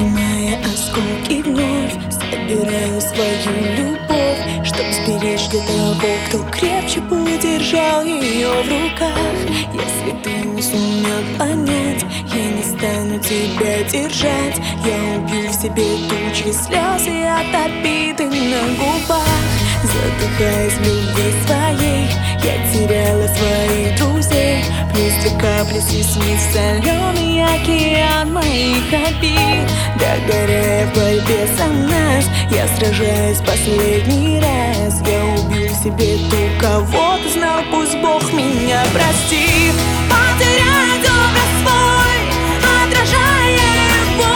Поднимая осколки вновь, собираю свою любовь, чтоб сберечь для того, кто крепче удержал ее в руках. Если ты не сумел понять, я не стану тебя держать. Я убью в себе тучи слез и от обиды на губах. Задыхаясь в любви своей, я теряла своих друзей. Плюс 2 капли свистнет соленый океан моих обид. Догорая в борьбе за нас, я сражаюсь последний раз. Я убью в себе ту, кого ты знал, пусть Бог меня простит. Потеряет образ свой, отражая его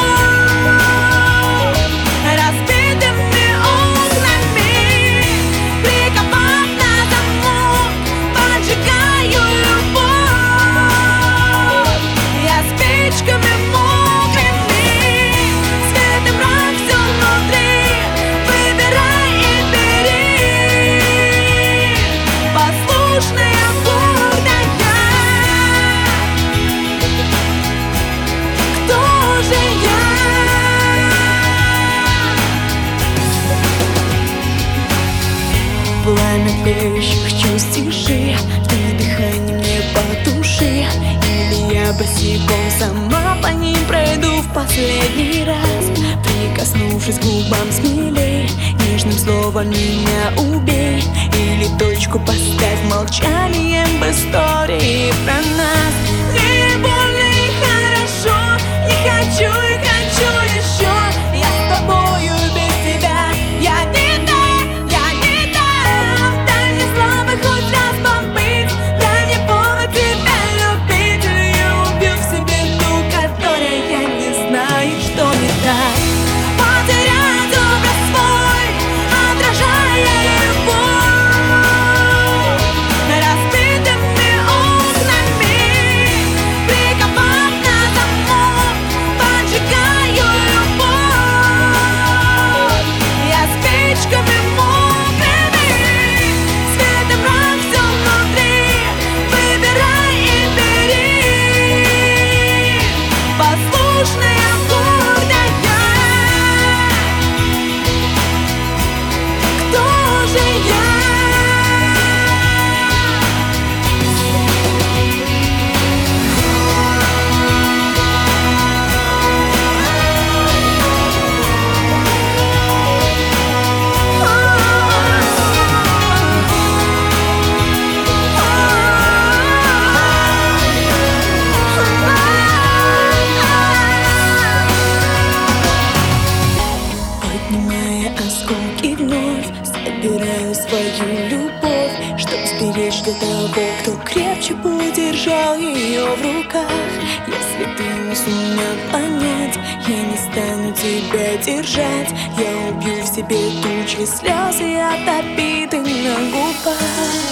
разбитыми окнами, приковав на замок, поджигаю любовь. Я спичками мокрыми, свет и мрак все внутри, выбирай и бери. Послушная гордая, кто же я? Пламя тлеющих чувств тиши, ты дыхание мне по душе. Или я босиком сама по ним пройду в последний раз. Прикоснувшись к губам смелей, нежным словом меня убей. Или точку поставь молчанием в истории про нас. Мне больно и хорошо, не хочу и хочу еще. Я с тобою без тебя, я не та, я не та. Дай мне слабый хоть раз побыть, дай мне повод тебя любить. Или я убью в себе ту, которая не знает, что не так. Потерять образ свой, отражая его разбитыми окнами, приковав на замок, поджигаю любовь. Я спичками мокрыми, свет и мрак все внутри, выбирай и бери. Послушная гордая, кто же я? Поднимая осколки вновь, собираю свою любовь, чтоб сберечь для того, кто крепче удержал ее в руках. Если ты не сумел понять, я не стану тебя держать. Я убью в себе тучи слез и от обиды на губах.